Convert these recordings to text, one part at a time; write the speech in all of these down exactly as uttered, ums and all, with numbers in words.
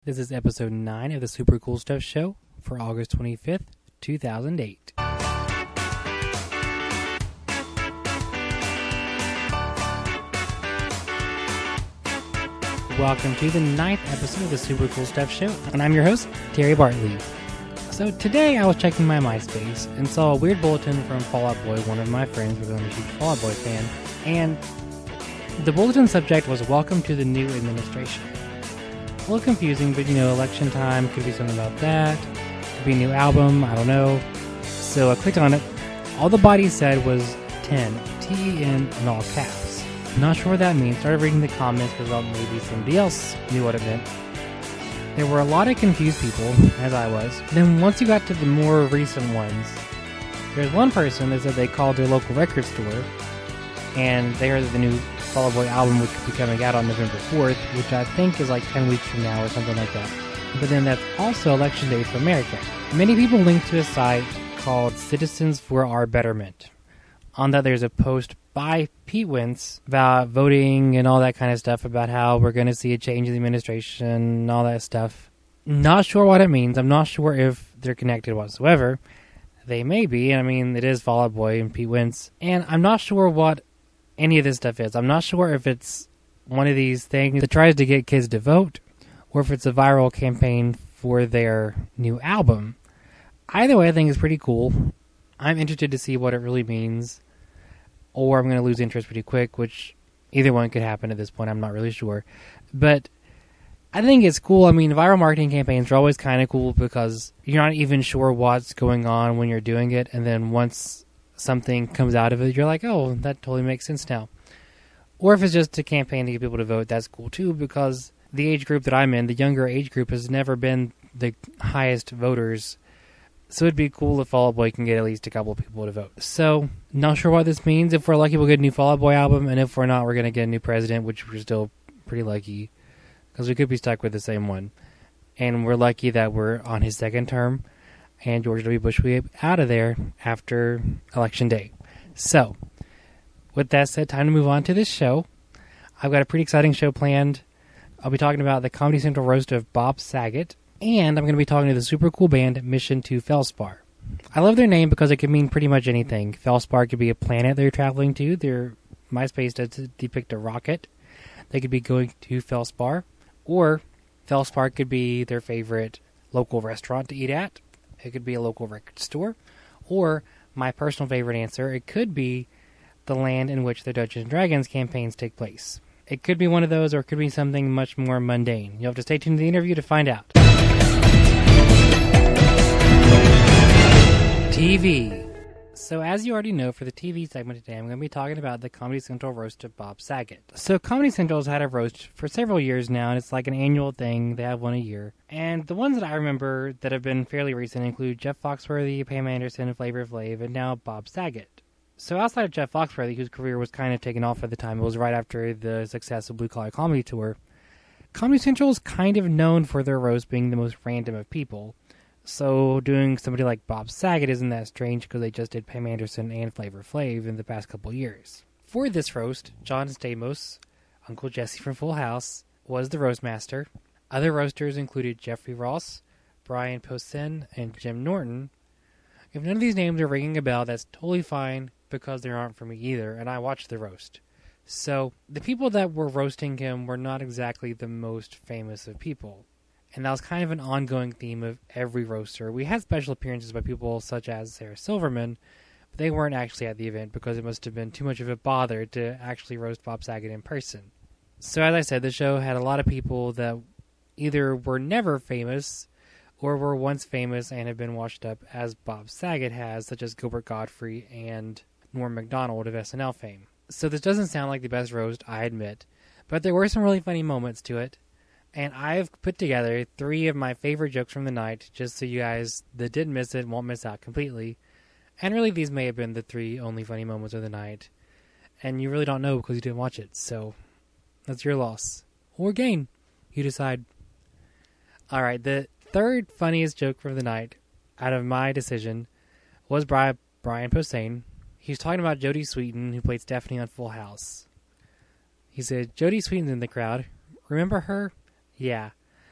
This is episode nine of the Super Cool Stuff Show for August twenty-fifth, two thousand eight. Welcome to the ninth episode of the Super Cool Stuff Show, and I'm your host, Terry Bartley. So today I was checking my MySpace and saw a weird bulletin from Fall Out Boy, one of my friends because I'm a huge Fall Out Boy fan, and the bulletin subject was Welcome to the New Administration. A little confusing, but you know, election time, could be something about that, could be a new album, I don't know. So I clicked on it. All the body said was ten, T E N in all caps. Not sure what that means. Started reading the comments because well, maybe somebody else knew what it meant. There were a lot of confused people, as I was. Then once you got to the more recent ones, there's one person that said they called their local record store, and they heard that the new Fall Out Boy album would be coming out on November fourth, which I think is like ten weeks from now or something like that. But then that's also election day for America. Many people link to a site called Citizens for Our Betterment. On that there's a post by Pete Wentz about voting and all that kind of stuff, about how we're going to see a change in the administration and all that stuff. Not sure what it means. I'm not sure if they're connected whatsoever. They may be. I mean, it is Fall Out Boy and Pete Wentz. And I'm not sure what any of this stuff is. I'm not sure if it's one of these things that tries to get kids to vote, or if it's a viral campaign for their new album. Either way, I think it's pretty cool. I'm interested to see what it really means, or I'm going to lose interest pretty quick, which either one could happen at this point. I'm not really sure. But I think it's cool. I mean, viral marketing campaigns are always kind of cool because you're not even sure what's going on when you're doing it, and then once something comes out of it, you're like, oh, that totally makes sense now. Or if it's just a campaign to get people to vote, that's cool too, because the age group that I'm in, the younger age group, has never been the highest voters. So it'd be cool if Fall Out Boy can get at least a couple of people to vote. So, not sure what this means. If we're lucky, we'll get a new Fall Out Boy album, and if we're not, we're going to get a new president, which we're still pretty lucky, because we could be stuck with the same one. And we're lucky that we're on his second term, and George W. Bush will be out of there after Election Day. So, with that said, time to move on to this show. I've got a pretty exciting show planned. I'll be talking about the Comedy Central roast of Bob Saget, and I'm going to be talking to the super cool band Mission to Felspar. I love their name because it could mean pretty much anything. Felspar could be a planet they're traveling to. Their MySpace does depict a rocket. They could be going to Felspar, or Felspar could be their favorite local restaurant to eat at. It could be a local record store, or my personal favorite answer, it could be the land in which the Dungeons and Dragons campaigns take place. It could be one of those, or it could be something much more mundane. You'll have to stay tuned to the interview to find out. T V. So as you already know, for the T V segment today, I'm going to be talking about the Comedy Central roast of Bob Saget. So Comedy Central's had a roast for several years now, and it's like an annual thing. They have one a year. And the ones that I remember that have been fairly recent include Jeff Foxworthy, Pam Anderson, Flavor Flav, and now Bob Saget. So outside of Jeff Foxworthy, whose career was kind of taken off at the time, it was right after the success of Blue Collar Comedy Tour, Comedy Central is kind of known for their roast being the most random of people. So doing somebody like Bob Saget isn't that strange because they just did Pam Anderson and Flavor Flav in the past couple years. For this roast, John Stamos, Uncle Jesse from Full House, was the roast master. Other roasters included Jeffrey Ross, Brian Posehn, and Jim Norton. If none of these names are ringing a bell, that's totally fine because they aren't for me either, and I watched the roast. So the people that were roasting him were not exactly the most famous of people. And that was kind of an ongoing theme of every roaster. We had special appearances by people such as Sarah Silverman, but they weren't actually at the event because it must have been too much of a bother to actually roast Bob Saget in person. So as I said, the show had a lot of people that either were never famous or were once famous and have been washed up as Bob Saget has, such as Gilbert Gottfried and Norm Macdonald of S N L fame. So this doesn't sound like the best roast, I admit, but there were some really funny moments to it. And I've put together three of my favorite jokes from the night, just so you guys that didn't miss it won't miss out completely. And really, these may have been the three only funny moments of the night. And you really don't know because you didn't watch it, so that's your loss. Or gain. You decide. Alright, the third funniest joke from the night, out of my decision, was Brian Posehn. He was talking about Jodie Sweetin, who played Stephanie on Full House. He said, Jodie Sweetin's in the crowd. Remember her? Yeah.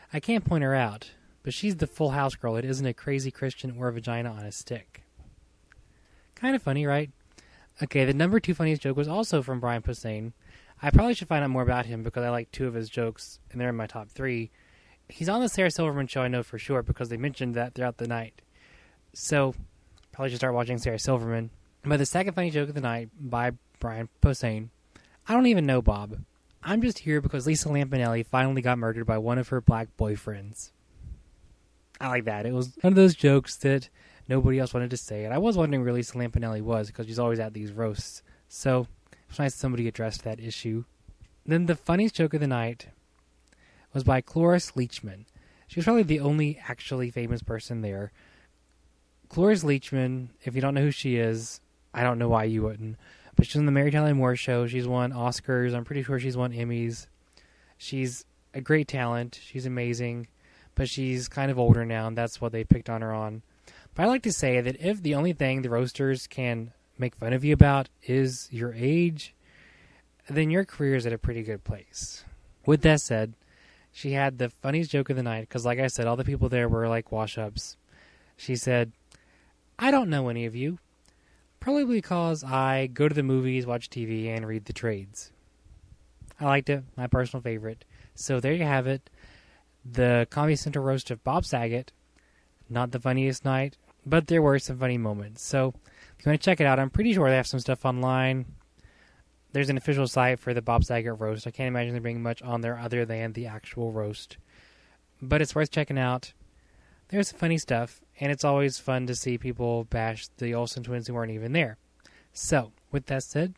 I can't point her out, but she's the Full House girl that isn't a crazy Christian or a vagina on a stick. Kind of funny, right? Okay, the number two funniest joke was also from Brian Posehn. I probably should find out more about him because I like two of his jokes, and they're in my top three. He's on the Sarah Silverman show, I know for sure, because they mentioned that throughout the night. So, probably should start watching Sarah Silverman. But the second funny joke of the night by Brian Posehn, I don't even know Bob. I'm just here because Lisa Lampanelli finally got murdered by one of her black boyfriends. I like that. It was one of those jokes that nobody else wanted to say. And I was wondering where Lisa Lampanelli was because she's always at these roasts. So, it was nice somebody addressed that issue. Then the funniest joke of the night was by Cloris Leachman. She was probably the only actually famous person there. Cloris Leachman, if you don't know who she is, I don't know why you wouldn't. But she's on the Mary Tyler Moore Show. She's won Oscars. I'm pretty sure she's won Emmys. She's a great talent. She's amazing. But she's kind of older now, and that's what they picked on her on. But I like to say that if the only thing the roasters can make fun of you about is your age, then your career is at a pretty good place. With that said, she had the funniest joke of the night, because like I said, all the people there were like wash-ups. She said, I don't know any of you. Probably because I go to the movies, watch T V, and read the trades. I liked it. My personal favorite. So there you have it. The Comedy Central roast of Bob Saget. Not the funniest night, but there were some funny moments. So if you want to check it out, I'm pretty sure they have some stuff online. There's an official site for the Bob Saget roast. I can't imagine there being much on there other than the actual roast. But it's worth checking out. There's some funny stuff, and it's always fun to see people bash the Olsen twins who weren't even there. So, with that said...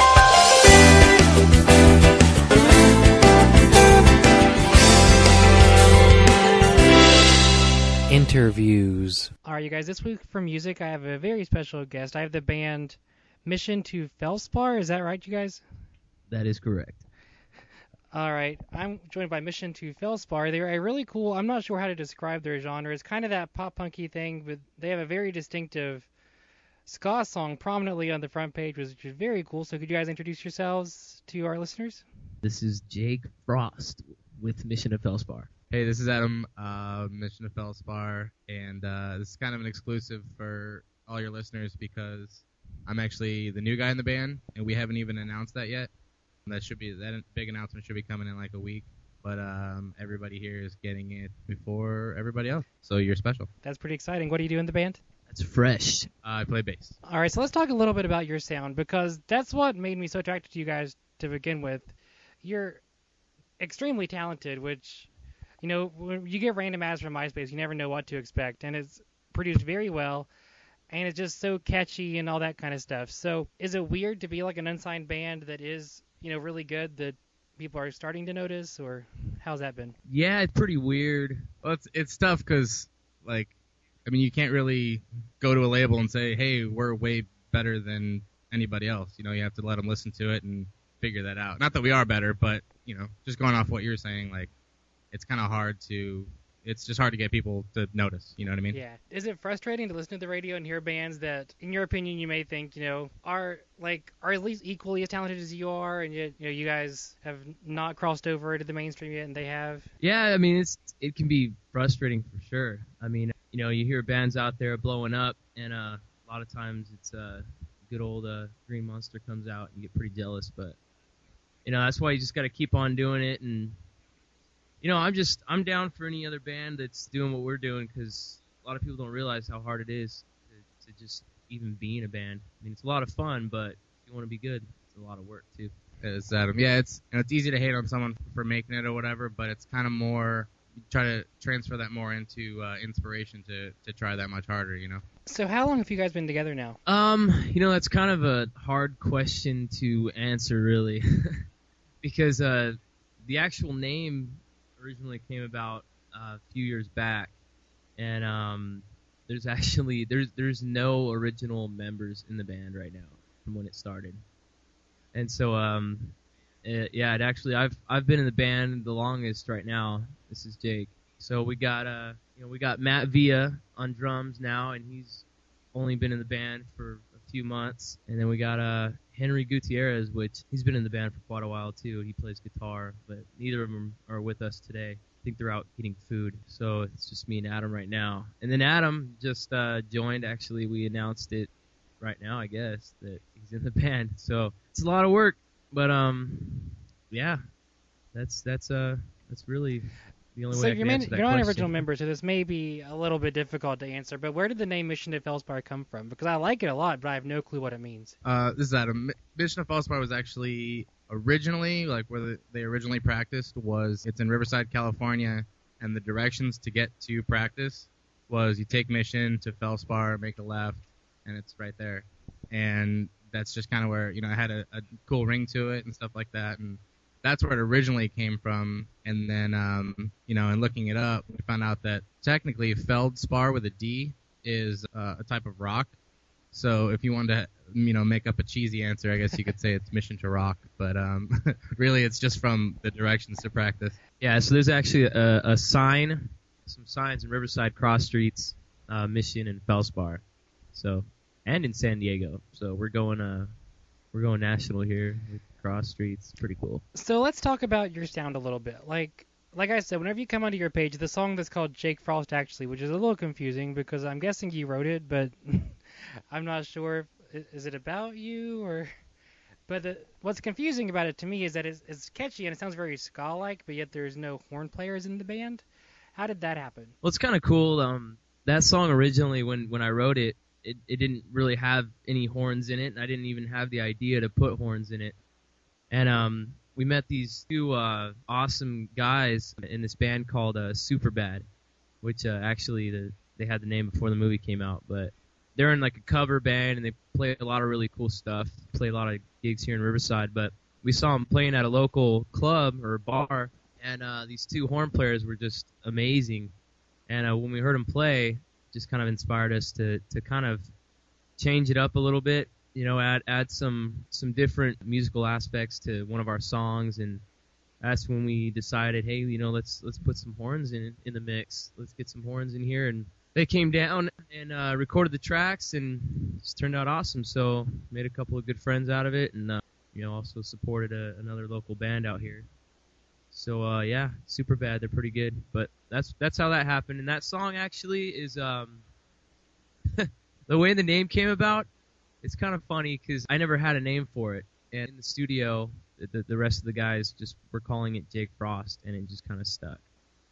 Interviews. Alright, you guys, this week for music, I have a very special guest. I have the band Mission to Felspar. Is that right, you guys? That is correct. All right, I'm joined by Mission to Felspar. They're a really cool, I'm not sure how to describe their genre. It's kind of that pop-punky thing, but they have a very distinctive ska song prominently on the front page, which is very cool. So could you guys introduce yourselves to our listeners? This is Jake Frost with Mission to Felspar. Hey, this is Adam, uh, Mission to Felspar, and uh, this is kind of an exclusive for all your listeners because I'm actually the new guy in the band, and we haven't even announced that yet. That should be that big announcement should be coming in like a week, but um, everybody here is getting it before everybody else. So you're special. That's pretty exciting. What do you do in the band? That's fresh. Uh, I play bass. All right, so let's talk a little bit about your sound because that's what made me so attracted to you guys to begin with. You're extremely talented, which, you know, when you get random ads from MySpace, you never know what to expect, and it's produced very well. And it's just so catchy and all that kind of stuff. So is it weird to be like an unsigned band that is, you know, really good that people are starting to notice, or how's that been? Yeah, it's pretty weird. Well, it's it's tough because, like, I mean, you can't really go to a label and say, hey, we're way better than anybody else. You know, you have to let them listen to it and figure that out. Not that we are better, but, you know, just going off what you're saying, like, it's kind of hard to... It's just hard to get people to notice, you know what I mean? Yeah. Is it frustrating to listen to the radio and hear bands that, in your opinion, you may think, you know, are like are at least equally as talented as you are, and yet, you know, you guys have not crossed over to the mainstream yet, and they have? Yeah, I mean, it's it can be frustrating for sure. I mean, you know, you hear bands out there blowing up, and uh, a lot of times it's uh, good old uh, Green Monster comes out, and you get pretty jealous. But you know, that's why you just got to keep on doing it. And you know, I'm just I'm down for any other band that's doing what we're doing, because a lot of people don't realize how hard it is to, to just even be in a band. I mean, it's a lot of fun, but if you want to be good, it's a lot of work too. It's Adam. Yeah, it's you know, it's easy to hate on someone for making it or whatever, but it's kind of more you try to transfer that more into uh, inspiration to to try that much harder, you know. So how long have you guys been together now? Um, you know, that's kind of a hard question to answer, really, because uh, the actual name originally came about uh, a few years back, and um, there's actually there's there's no original members in the band right now from when it started, and so um, it, yeah, it actually I've I've been in the band the longest right now. This is Jake. So we got uh you know we got Matt Villa on drums now, and he's only been in the band for a few months, and then we got uh Henry Gutierrez, which he's been in the band for quite a while too. He plays guitar, but neither of them are with us today. think they're out getting food, so it's just me and Adam right now. And then Adam just uh, joined. Actually, we announced it right now, I guess, that he's in the band. So it's a lot of work, but um, yeah, that's that's uh that's really the only So way I you're, can man- answer that you're not an question. original member, so this may be a little bit difficult to answer. But where did the name Mission to Felspar come from? Because I like it a lot, but I have no clue what it means. Uh, this is Adam. Mi- Mission of Felspar was actually originally, like where the, they originally practiced was, it's in Riverside, California, and the directions to get to practice was you take Mission to Felspar, make a left, and it's right there. And that's just kind of where, you know, it had a, a cool ring to it and stuff like that, and that's where it originally came from. And then, um, you know, in looking it up, we found out that technically feldspar with a D is uh, a type of rock. So if you wanted to, you know, make up a cheesy answer, I guess you could say it's Mission to Rock. But um, really, it's just from the directions to practice. Yeah, so there's actually a, a sign, some signs in Riverside cross streets, uh, Mission and Felspar. So, and in San Diego. So we're going uh we're going national here with cross streets. Pretty cool. So let's talk about your sound a little bit. Like like I said, whenever you come onto your page, the song that's called Jake Frost, actually, which is a little confusing because I'm guessing you wrote it, but I'm not sure. If, is it about you or? But the, what's confusing about it to me is that it's, it's catchy and it sounds very ska-like, but yet there's no horn players in the band. How did that happen? Well, it's kind of cool. Um, that song originally, when when I wrote it, it, it didn't really have any horns in it, and I didn't even have the idea to put horns in it. And um, we met these two uh, awesome guys in this band called uh, Superbad, which uh, actually the, they had the name before the movie came out. But they're in like a cover band, and they play a lot of really cool stuff. Play a lot of gigs here in Riverside. But we saw them playing at a local club or bar, and uh, these two horn players were just amazing. And uh, when we heard them play, just kind of inspired us to, to kind of change it up a little bit. You know, add add some some different musical aspects to one of our songs, and that's when we decided, hey, you know, let's let's put some horns in in the mix. Let's get some horns in here, and they came down and uh, recorded the tracks, and it's turned out awesome. So made a couple of good friends out of it, and uh, you know, also supported a, another local band out here. So uh, yeah, Superbad, they're pretty good. But that's that's how that happened, and that song actually is um the way the name came about. It's kind of funny because I never had a name for it, and in the studio, the, the rest of the guys just were calling it Jake Frost, and it just kind of stuck.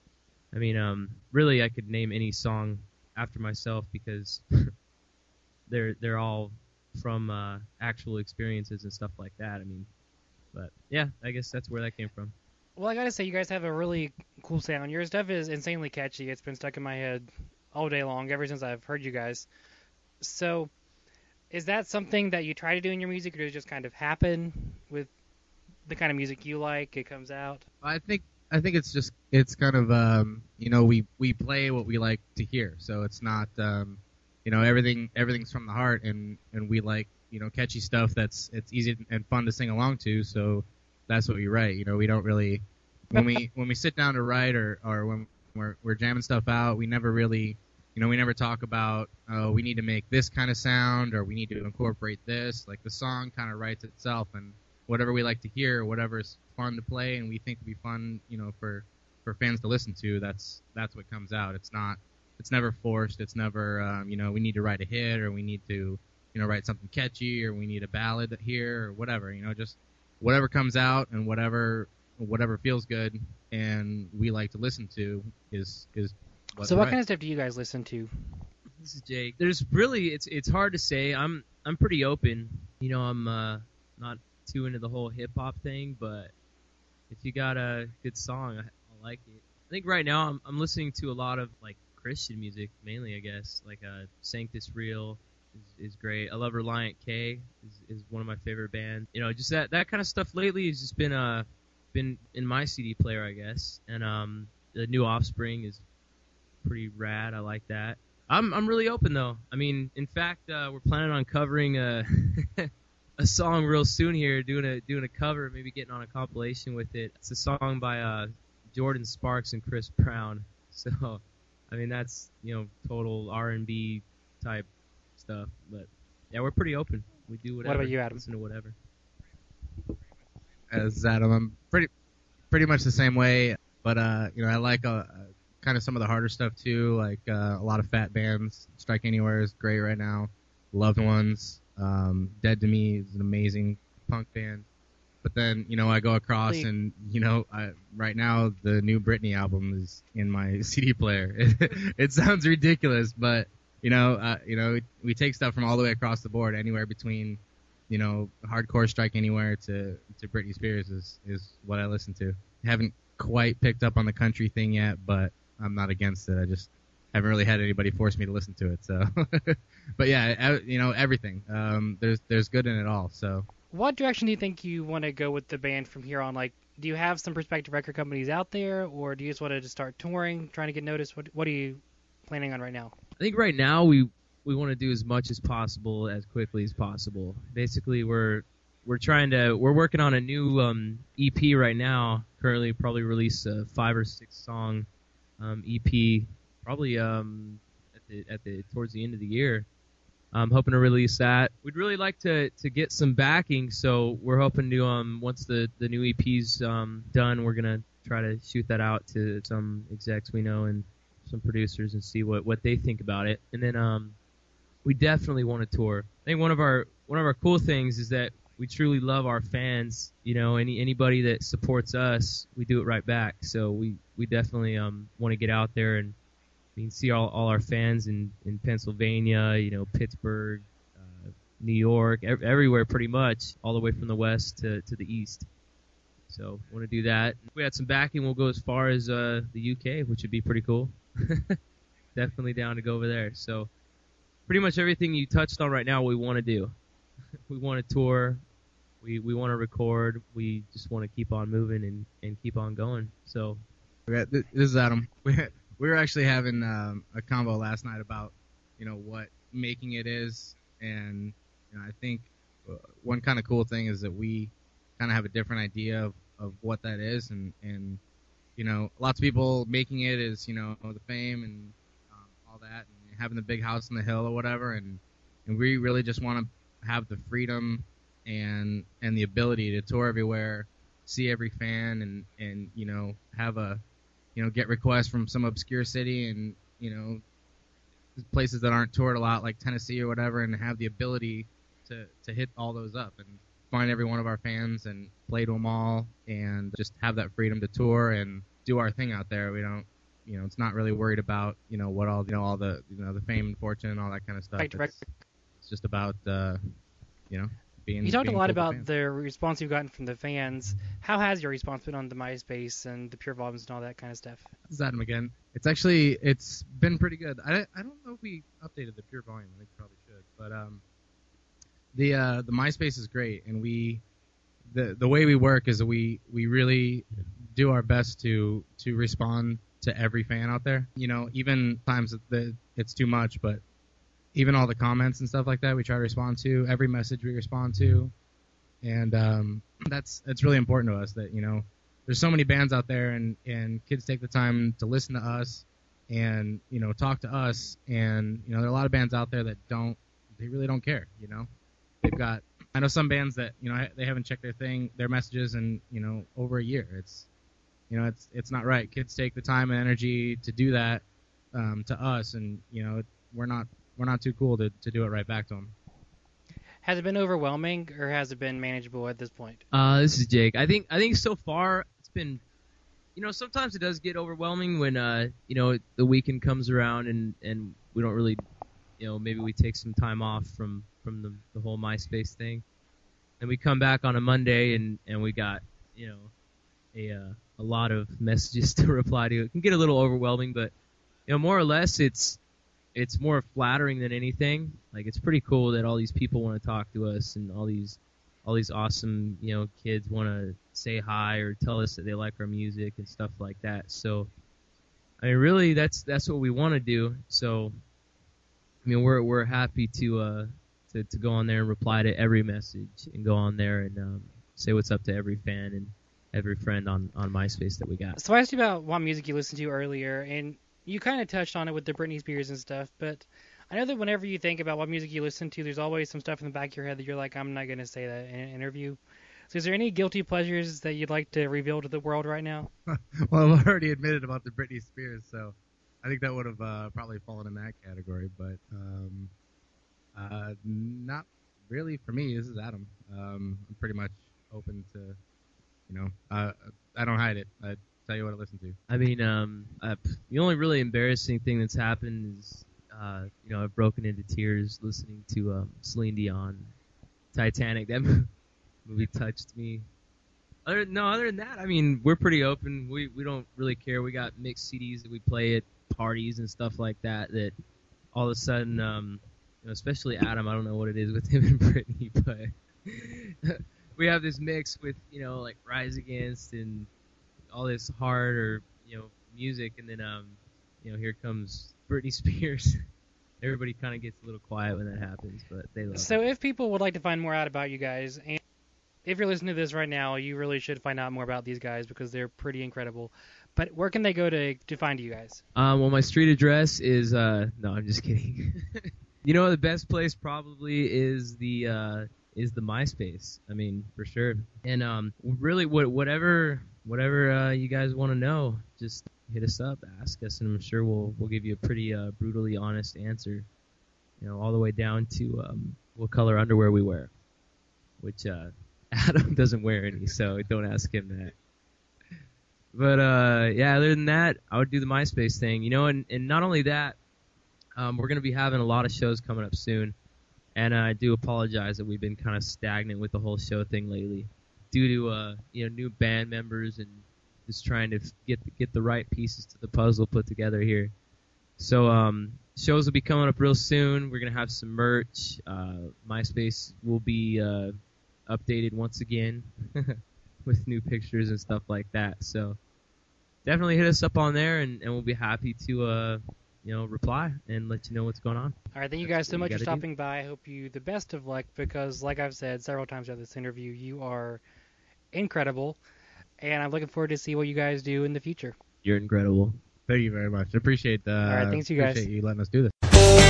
I mean, um, really, I could name any song after myself because they're they're all from uh, actual experiences and stuff like that. I mean, but yeah, I guess that's where that came from. Well, I gotta say, you guys have a really cool sound. Your stuff is insanely catchy. It's been stuck in my head all day long ever since I've heard you guys. So, is that something that you try to do in your music, or does it just kind of happen with the kind of music you like? It comes out. I think I think it's just it's kind of um, you know we, we play what we like to hear, so it's not um, you know everything everything's from the heart, and, and we like you know catchy stuff that's it's easy and fun to sing along to, so that's what we write. You know we don't really when we when we sit down to write or, or when we're we're jamming stuff out, we never really you know we never talk about oh we need to make this kind of sound or we need to incorporate this. Like the song kind of writes itself, and whatever we like to hear, whatever's fun to play and we think would be fun, you know, for, for fans to listen to, that's that's what comes out. It's not, it's never forced. It's never, um, you know, we need to write a hit or we need to, you know, write something catchy or we need a ballad here or whatever. You know, just whatever comes out and whatever whatever feels good and we like to listen to is is. What So what right. kind of stuff do you guys listen to? This is Jake. There's really it's it's hard to say. I'm I'm pretty open. You know, I'm uh, not too into the whole hip hop thing, but if you got a good song, I, I like it. I think right now I'm I'm listening to a lot of like Christian music mainly, I guess. Like uh, Sanctus Real is, is great. I love Reliant K is, is one of my favorite bands. You know, just that that kind of stuff lately has just been uh been in my C D player, I guess. And um the New Offspring is pretty rad. I like that. I'm I'm really open though. I mean, in fact, uh, we're planning on covering a a song real soon here, doing a doing a cover, maybe getting on a compilation with it. It's a song by uh, Jordan Sparks and Chris Brown. So, I mean, that's you know total R and B type stuff. But yeah, we're pretty open. We do whatever. What about you, Adam? Listen to whatever. As Adam, I'm pretty pretty much the same way. But uh, you know, I like uh, kind of some of the harder stuff too. Like uh, a lot of fat bands. Strike Anywhere is great right now. Loved Ones. Um, Dead to Me is an amazing punk band. But then, you know, I go across Wait. and, you know, I, right now the new Britney album is in my C D player. It, it sounds ridiculous, but, you know, uh, you know, we take stuff from all the way across the board, anywhere between, you know, hardcore Strike Anywhere to, to Britney Spears is, is what I listen to. Haven't quite picked up on the country thing yet, but I'm not against it. I just haven't really had anybody force me to listen to it. So, but yeah, I, you know, everything. Um, there's there's good in it all. So. What direction do you think you want to go with the band from here on? Like, do you have some prospective record companies out there, or do you just want to just start touring, trying to get noticed? What What are you planning on right now? I think right now we we want to do as much as possible as quickly as possible. Basically, we're we're trying to we're working on a new um, E P right now. Currently, probably release a five or six song um, E P, probably um, at the at the towards the end of the year. I'm hoping to release that. We'd really like to, to get some backing, so we're hoping to um once the, the new E P's um done, we're gonna try to shoot that out to some execs we know and some producers and see what, what they think about it. And then um we definitely want to tour. I think one of our one of our cool things is that we truly love our fans. You know, any anybody that supports us, we do it right back. So we, we definitely um want to get out there and you can see all, all our fans in, in Pennsylvania, you know, Pittsburgh, uh, New York, ev- everywhere pretty much, all the way from the west to, to the east. So want to do that. If we had some backing, we'll go as far as uh, the U K, which would be pretty cool. Definitely down to go over there. So pretty much everything you touched on right now, we want to do. We want to tour. We we want to record. We just want to keep on moving and, and keep on going. So Okay, this is Adam. We were actually having um, a convo last night about, you know, what making it is, and you know, I think one kind of cool thing is that we kind of have a different idea of, of what that is, and, and you know, lots of people making it is, you know, the fame and um, all that, and having the big house on the hill or whatever, and and we really just want to have the freedom and and the ability to tour everywhere, see every fan, and and you know, have a you know, get requests from some obscure city and, you know, places that aren't toured a lot like Tennessee or whatever, and have the ability to, to hit all those up and find every one of our fans and play to them all and just have that freedom to tour and do our thing out there. We don't, you know, it's not really worried about, you know, what all, you know, all the, you know, the fame and fortune and all that kind of stuff. Right, direct- It's, it's just about, uh, you know, being You talked a being lot cool to about fans. the response you've gotten from the fans. How has your response been on the MySpace and the Pure Volumes and all that kind of stuff? This is Adam again. It's actually it's been pretty good. I, I don't know if we updated the Pure Volume. I think we probably should. But um, the uh, the MySpace is great, and we the the way we work is that we we really do our best to to respond to every fan out there. You know, even times that it's too much, but even all the comments and stuff like that, we try to respond to. Every message we respond to, and um, that's that's really important to us. That you know. There's so many bands out there, and, and kids take the time to listen to us and, you know, talk to us. And, you know, there are a lot of bands out there that don't, they really don't care, you know. They've got, I know some bands that, you know, they haven't checked their thing, their messages in, you know, over a year. It's, you know, it's it's not right. Kids take the time and energy to do that um, to us, and, you know, we're not we're not too cool to, to do it right back to them. Has it been overwhelming, or has it been manageable at this point? Uh, this is Jake. I think I think so far it's been, you know, sometimes it does get overwhelming when uh, you know, the weekend comes around and, and we don't really, you know, maybe we take some time off from, from the, the whole MySpace thing, and we come back on a Monday and, and we got, you know, a uh, a lot of messages to reply to. It can get a little overwhelming, but you know, more or less it's. It's more flattering than anything. Like, it's pretty cool that all these people want to talk to us, and all these, all these awesome, you know, kids want to say hi or tell us that they like our music and stuff like that. So, I mean, really, that's that's what we want to do. So, I mean, we're we're happy to uh to, to go on there and reply to every message and go on there and um, say what's up to every fan and every friend on, on MySpace that we got. So I asked you about what music you listened to earlier, and you kind of touched on it with the Britney Spears and stuff, but I know that whenever you think about what music you listen to, there's always some stuff in the back of your head that you're like, I'm not going to say that in an interview. So is there any guilty pleasures that you'd like to reveal to the world right now? Well, I've already admitted about the Britney Spears, so I think that would have uh, probably fallen in that category. But um, uh, not really for me. This is Adam. Um, I'm pretty much open to, you know, uh, I don't hide it. I tell you what I listen to. I mean, um, uh, the only really embarrassing thing that's happened is, uh, you know, I've broken into tears listening to um, Celine Dion, Titanic. That movie touched me. Other, no, other than that, I mean, we're pretty open. We we don't really care. We got mixed C Ds that we play at parties and stuff like that. That all of a sudden, um, you know, especially Adam, I don't know what it is with him and Britney, but we have this mix with, you know, like Rise Against and all this hard or, you know, music, and then um, you know, here comes Britney Spears. Everybody kind of gets a little quiet when that happens, but they love So it. if people would like to find more out about you guys, and if you're listening to this right now, you really should find out more about these guys because they're pretty incredible. But where can they go to to find you guys? Um, well, my street address is uh, no, I'm just kidding. You know, the best place probably is the uh, is the MySpace. I mean, for sure. And um, really, what whatever whatever uh, you guys want to know, just hit us up, ask us, and I'm sure we'll we'll give you a pretty uh, brutally honest answer. You know, all the way down to um, what color underwear we wear, which uh, Adam doesn't wear any, so don't ask him that. But uh, yeah, other than that, I would do the MySpace thing, you know, and, and not only that, um, we're going to be having a lot of shows coming up soon, and uh, I do apologize that we've been kind of stagnant with the whole show thing lately, due to uh, you know, new band members and just trying to get get the right pieces to the puzzle put together here. So um, shows will be coming up real soon. We're going to have some merch. Uh, MySpace will be uh, updated once again with new pictures and stuff like that. So definitely hit us up on there, and, and we'll be happy to uh, you know, reply and let you know what's going on. All right, thank you That's guys so what much we for gotta do. stopping by. I hope you the best of luck because, like I've said several times throughout this interview, you are incredible, and I'm looking forward to see what you guys do in the future. You're incredible. Thank you very much. I appreciate uh, All right, thanks you guys. Appreciate you letting us do this.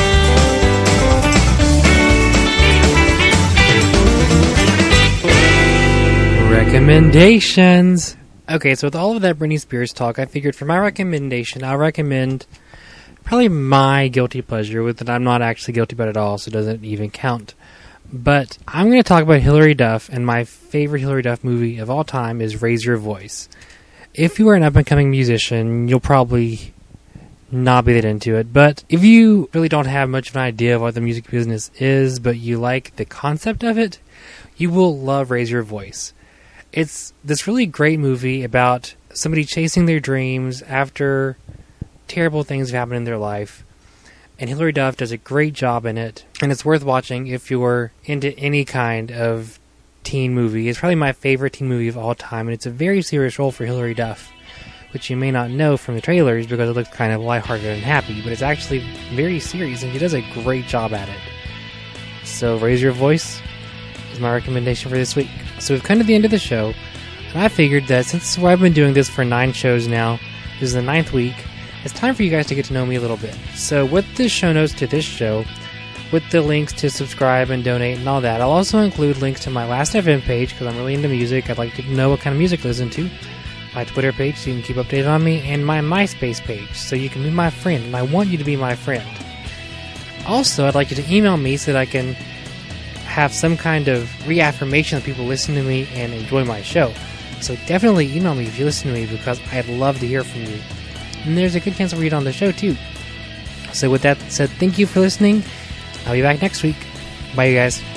Recommendations. Okay, so with all of that Britney Spears talk, I figured for my recommendation, I'll recommend probably my guilty pleasure, with that I'm not actually guilty about it all, so it doesn't even count. But I'm going to talk about Hilary Duff, and my favorite Hilary Duff movie of all time is Raise Your Voice. If you are an up-and-coming musician, you'll probably not be that into it, but if you really don't have much of an idea of what the music business is, but you like the concept of it, you will love Raise Your Voice. It's this really great movie about somebody chasing their dreams after terrible things have happened in their life, and Hilary Duff does a great job in it, and it's worth watching if you're into any kind of teen movie. It's probably my favorite teen movie of all time, and it's a very serious role for Hilary Duff, which you may not know from the trailers because it looks kind of lighthearted and happy, but it's actually very serious, and she does a great job at it. So Raise Your Voice is my recommendation for this week. So we've come to the end of the show, and I figured that since I've been doing this for nine shows now, this is the ninth week, it's time for you guys to get to know me a little bit. So with the show notes to this show, with the links to subscribe and donate and all that, I'll also include links to my Last F M page because I'm really into music. I'd like to know what kind of music to listen to. My Twitter page so you can keep updated on me, and my MySpace page so you can be my friend, and I want you to be my friend. Also, I'd like you to email me so that I can have some kind of reaffirmation that people listen to me and enjoy my show. So definitely email me if you listen to me because I'd love to hear from you. And there's a good chance I'll read it on the show too. So with that said, thank you for listening. I'll be back next week. Bye, you guys.